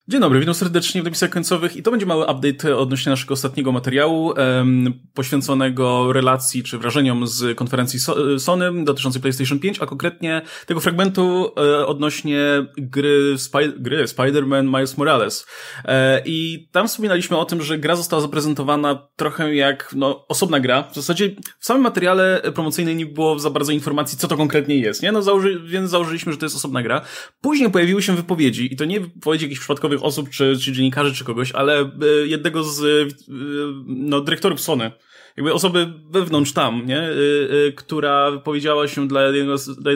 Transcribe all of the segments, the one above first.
Dzień dobry, witam serdecznie w napisach końcowych i to będzie mały update odnośnie naszego ostatniego materiału poświęconego relacji czy wrażeniom z konferencji Sony dotyczącej PlayStation 5, a konkretnie tego fragmentu odnośnie gry Spider-Man Miles Morales. I tam wspominaliśmy o tym, że gra została zaprezentowana trochę jak osobna gra. W zasadzie w samym materiale promocyjnym nie było za bardzo informacji, co to konkretnie jest, nie? Więc założyliśmy, że to jest osobna gra. Później pojawiły się wypowiedzi i to nie wypowiedzi jakichś przypadkowych osób, czy dziennikarzy, czy kogoś, ale jednego z dyrektorów Sony, jakby osoby wewnątrz tam, nie? Która wypowiedziała się dla jednego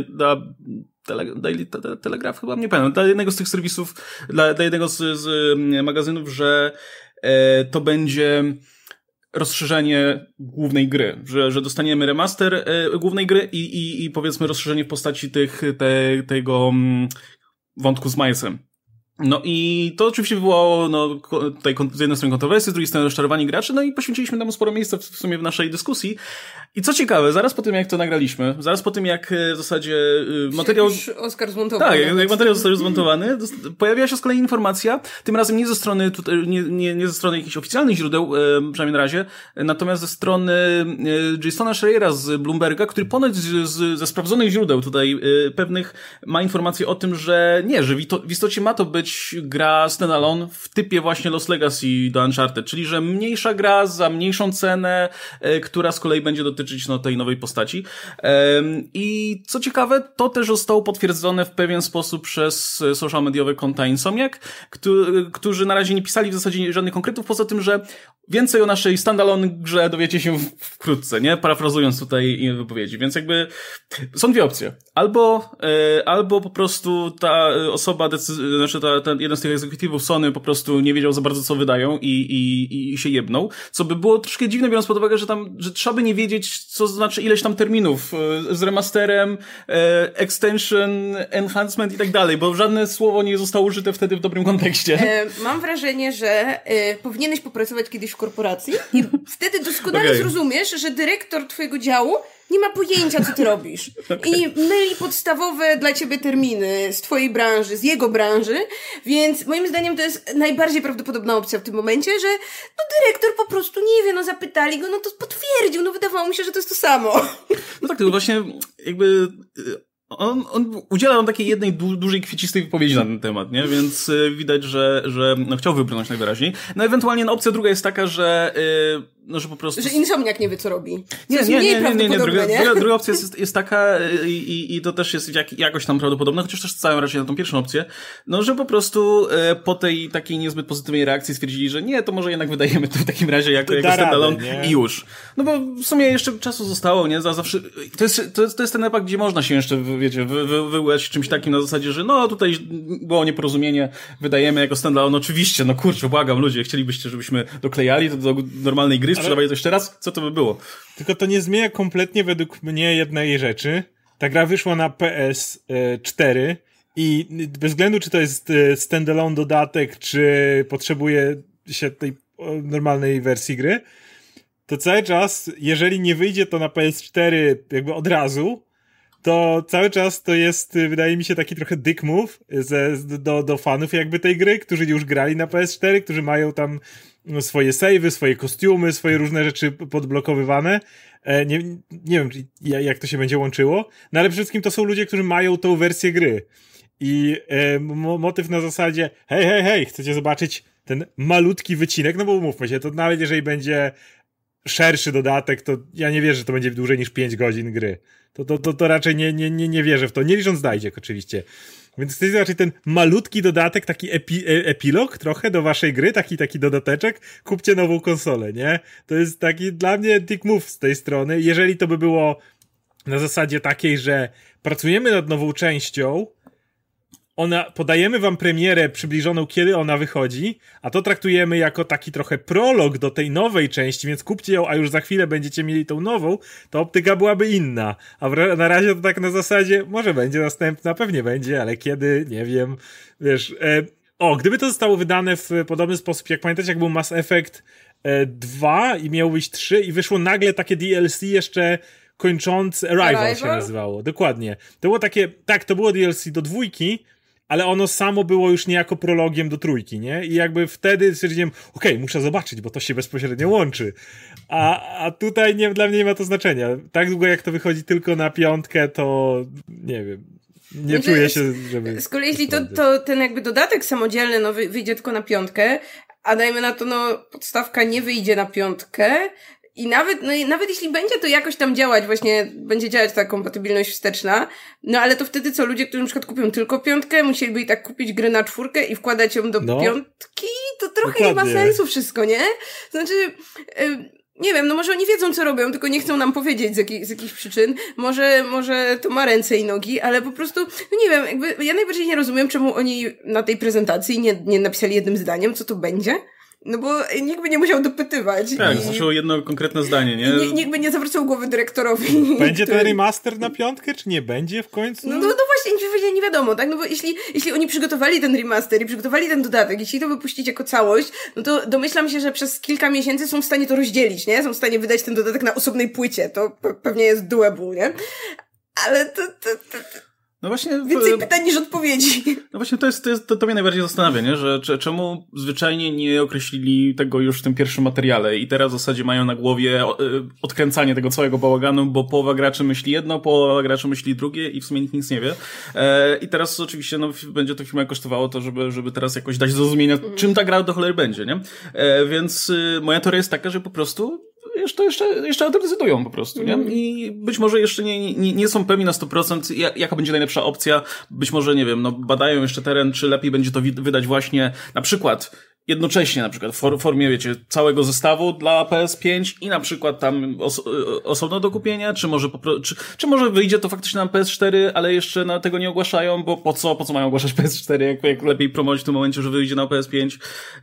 Telegraph chyba, nie pamiętam, dla jednego z tych serwisów, dla jednego z magazynów, że to będzie rozszerzenie głównej gry, że dostaniemy remaster głównej gry i powiedzmy rozszerzenie w postaci tego wątku z Milesem. No i to oczywiście wywołało tutaj z jednej strony kontrowersje, z drugiej strony rozczarowanie graczy, no i poświęciliśmy temu sporo miejsca w sumie w naszej dyskusji. I co ciekawe, zaraz po tym jak to nagraliśmy, zaraz po tym jak w zasadzie materiał... Oskar zmontowany. Tak, jak materiał został już zmontowany, pojawiła się z kolei informacja, tym razem nie ze strony nie ze strony jakichś oficjalnych źródeł, przynajmniej na razie, natomiast ze strony Jasona Schreiera z Bloomberga, który ponoć ze sprawdzonych źródeł tutaj pewnych ma informacje o tym, że w istocie ma to być gra standalone w typie właśnie Lost Legacy do Uncharted, czyli że mniejsza gra za mniejszą cenę, która z kolei będzie dotyczyć tej nowej postaci. I co ciekawe, to też zostało potwierdzone w pewien sposób przez social mediowe konta Insomniac, którzy na razie nie pisali w zasadzie żadnych konkretów, poza tym, że więcej o naszej standalone grze dowiecie się wkrótce, nie? Parafrazując tutaj wypowiedzi. Więc jakby są dwie opcje. Albo po prostu ta osoba, jeden z tych egzekutywów Sony po prostu nie wiedział za bardzo, co wydają i się jebnął. Co by było troszkę dziwne, biorąc pod uwagę, że trzeba by nie wiedzieć, co znaczy ileś tam terminów z remasterem, extension, enhancement i tak dalej, bo żadne słowo nie zostało użyte wtedy w dobrym kontekście. Mam wrażenie, że powinieneś popracować kiedyś w korporacji i wtedy doskonale zrozumiesz, że dyrektor twojego działu nie ma pojęcia, co ty robisz. I myli podstawowe dla ciebie terminy z twojej branży, z jego branży, więc moim zdaniem to jest najbardziej prawdopodobna opcja w tym momencie, że dyrektor po prostu nie wie, zapytali go, to potwierdził, wydawało mi się, że to jest to samo. No tak, to właśnie jakby... On udziela takiej jednej dużej, kwiecistej wypowiedzi na ten temat, nie? Więc widać, że chciał wybrnąć najwyraźniej. Ewentualnie opcja druga jest taka, że po prostu... Że Insomniac nie wie, co robi. Nie. Druga opcja jest taka i to też jest jakoś tam prawdopodobne, chociaż też stałem raczej na tą pierwszą opcję, że po prostu po tej takiej niezbyt pozytywnej reakcji stwierdzili, że nie, to może jednak wydajemy to w takim razie jako standalone i już. No bo w sumie jeszcze czasu zostało, nie? Zawsze, to jest ten etap, gdzie można się jeszcze, wyłać czymś takim na zasadzie, że tutaj było nieporozumienie, wydajemy jako standalone. Oczywiście, kurczę, błagam, ludzie, chcielibyście, żebyśmy doklejali to do normalnej gry, sprzedawali to jeszcze raz? Co to by było? Tylko to nie zmienia kompletnie według mnie jednej rzeczy. Ta gra wyszła na PS4 i bez względu, czy to jest standalone dodatek, czy potrzebuje się tej normalnej wersji gry, to cały czas, jeżeli nie wyjdzie to na PS4 jakby od razu, to cały czas to jest, wydaje mi się, taki trochę dick move do fanów jakby tej gry, którzy już grali na PS4, którzy mają tam swoje save'y, swoje kostiumy, swoje różne rzeczy podblokowywane. Nie wiem, jak to się będzie łączyło, ale przede wszystkim to są ludzie, którzy mają tą wersję gry. I motyw na zasadzie hej, chcecie zobaczyć ten malutki wycinek? No bo umówmy się, to nawet jeżeli będzie szerszy dodatek, to ja nie wierzę, że to będzie dłużej niż 5 godzin gry. To raczej nie wierzę w to. Nie licząc Dajdziek oczywiście. Więc chcecie zobaczyć ten malutki dodatek, taki epilog trochę do waszej gry, taki dodateczek, kupcie nową konsolę, nie? To jest taki dla mnie dick move z tej strony. Jeżeli to by było na zasadzie takiej, że pracujemy nad nową częścią, podajemy wam premierę przybliżoną, kiedy ona wychodzi, a to traktujemy jako taki trochę prolog do tej nowej części, więc kupcie ją, a już za chwilę będziecie mieli tą nową, to optyka byłaby inna. A na razie to tak na zasadzie, może będzie następna, pewnie będzie, ale kiedy, nie wiem, wiesz. Gdyby to zostało wydane w podobny sposób, jak pamiętacie, jak był Mass Effect 2 i miał być 3 i wyszło nagle takie DLC jeszcze kończące, Arrival się nazywało, dokładnie. To było takie, tak, to było DLC do 2, ale ono samo było już niejako prologiem do trójki, nie? I jakby wtedy stwierdziłem, okej, muszę zobaczyć, bo to się bezpośrednio łączy. A tutaj dla mnie nie ma to znaczenia. Tak długo jak to wychodzi tylko na 5, to nie wiem. Nie czuję się, żeby... Z kolei jeśli to ten jakby dodatek samodzielny wyjdzie tylko na 5, a dajmy na to, podstawka nie wyjdzie na 5 i nawet jeśli będzie to jakoś tam działać, właśnie będzie działać ta kompatybilność wsteczna, ale to wtedy co, ludzie, którzy na przykład kupią tylko 5, musieliby i tak kupić grę na 4 i wkładać ją do 5, to trochę nie ma sensu wszystko, nie? Znaczy... nie wiem, może oni wiedzą, co robią, tylko nie chcą nam powiedzieć z jakichś przyczyn. Może to ma ręce i nogi, ale po prostu, nie wiem, jakby ja najbardziej nie rozumiem, czemu oni na tej prezentacji nie napisali jednym zdaniem, co to będzie. No bo nikt by nie musiał dopytywać. Tak, zaczęło jedno konkretne zdanie, nie? Nikt by nie zawracał głowy dyrektorowi. Będzie ten remaster na 5, czy nie będzie w końcu? No właśnie, nie wiadomo, tak? No bo jeśli oni przygotowali ten remaster i przygotowali ten dodatek, jeśli to wypuścić jako całość, no to domyślam się, że przez kilka miesięcy są w stanie to rozdzielić, nie? Są w stanie wydać ten dodatek na osobnej płycie. To pewnie jest doable, nie? Ale to... No właśnie, więcej pytań niż odpowiedzi. No właśnie to mnie najbardziej zastanawia, nie? Że czemu zwyczajnie nie określili tego już w tym pierwszym materiale i teraz w zasadzie mają na głowie odkręcanie tego całego bałaganu, bo połowa graczy myśli jedno, połowa graczy myśli drugie i w sumie nikt nic nie wie. I teraz oczywiście będzie to firmę kosztowało to, żeby teraz jakoś dać do zrozumienia, czym ta gra do cholery będzie, nie? Więc moja teoria jest taka, że po prostu jeszcze o tym decydują po prostu, nie? I być może jeszcze nie są pewni na 100%, jaka będzie najlepsza opcja. Być może, nie wiem, badają jeszcze teren, czy lepiej będzie to wydać właśnie na przykład jednocześnie, w formie, wiecie, całego zestawu dla PS5 i na przykład tam osobno do kupienia, czy może wyjdzie to faktycznie na PS4, ale jeszcze tego nie ogłaszają, bo po co mają ogłaszać PS4, jak lepiej promować w tym momencie, że wyjdzie na PS5.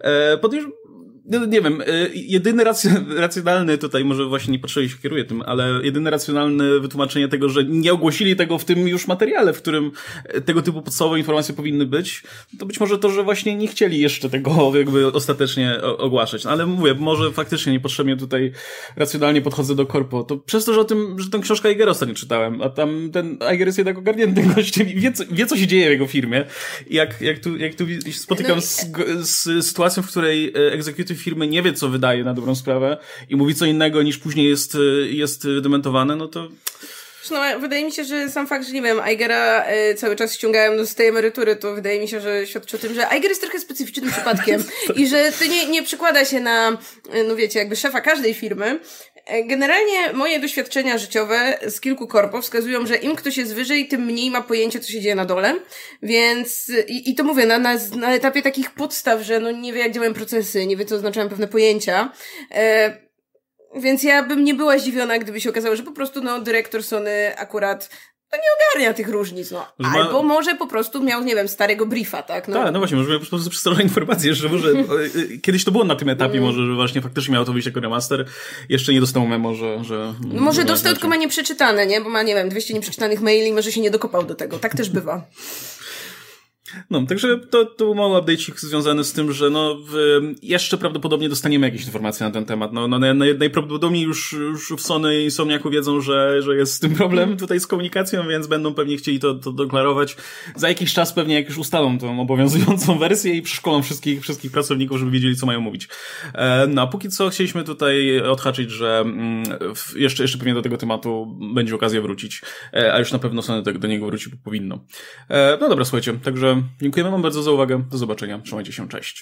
Nie wiem, jedyny racjonalny tutaj, może właśnie niepotrzebnie się kieruję tym, ale jedyne racjonalne wytłumaczenie tego, że nie ogłosili tego w tym już materiale, w którym tego typu podstawowe informacje powinny być, to być może to, że właśnie nie chcieli jeszcze tego jakby ostatecznie ogłaszać. No, ale mówię, może faktycznie niepotrzebnie tutaj racjonalnie podchodzę do korpo. To przez to, że tę książkę Eigera ostatnio czytałem, a tam ten Eiger jest jednak ogarniętym gościem i wie co się dzieje w jego firmie. Jak tu spotykam z sytuacją, w której executive firmy nie wie, co wydaje na dobrą sprawę i mówi co innego niż później jest dementowane, no to... No, wydaje mi się, że sam fakt, że nie wiem, Eigera cały czas ściągają z tej emerytury, to wydaje mi się, że świadczy o tym, że Eiger jest trochę specyficznym przypadkiem i że to nie przekłada się na, no wiecie, jakby szefa każdej firmy. Generalnie moje doświadczenia życiowe z kilku korpo wskazują, że im ktoś jest wyżej, tym mniej ma pojęcia, co się dzieje na dole. Więc, i to mówię, na etapie takich podstaw, że nie wie, jak działają procesy, nie wie, co oznaczają pewne pojęcia. Więc ja bym nie była zdziwiona, gdyby się okazało, że po prostu, dyrektor Sony akurat nie ogarnia tych różnic, Albo może po prostu miał, nie wiem, starego briefa, tak? Tak, właśnie, może miał po prostu przedstawione informacje, że może kiedyś to było na tym etapie, może, że właśnie faktycznie miało to wyjść jako remaster. Jeszcze nie dostał memo, że może dostał, tylko ma nieprzeczytane, nie? Bo ma, nie wiem, 200 nieprzeczytanych maili, może się nie dokopał do tego. Tak też bywa. No, także to był mały update'ik związany z tym, że jeszcze prawdopodobnie dostaniemy jakieś informacje na ten temat. Najprawdopodobniej już w Sony i Somniaku wiedzą, że jest z tym problem tutaj z komunikacją, więc będą pewnie chcieli to deklarować. Za jakiś czas pewnie jak już ustalą tą obowiązującą wersję i przeszkolą wszystkich pracowników, żeby wiedzieli, co mają mówić. No, a póki co chcieliśmy tutaj odhaczyć, że jeszcze pewnie do tego tematu będzie okazja wrócić, a już na pewno Sony do niego wróci, bo powinno. No dobra, słuchajcie, także dziękujemy wam bardzo za uwagę. Do zobaczenia. Trzymajcie się. Cześć.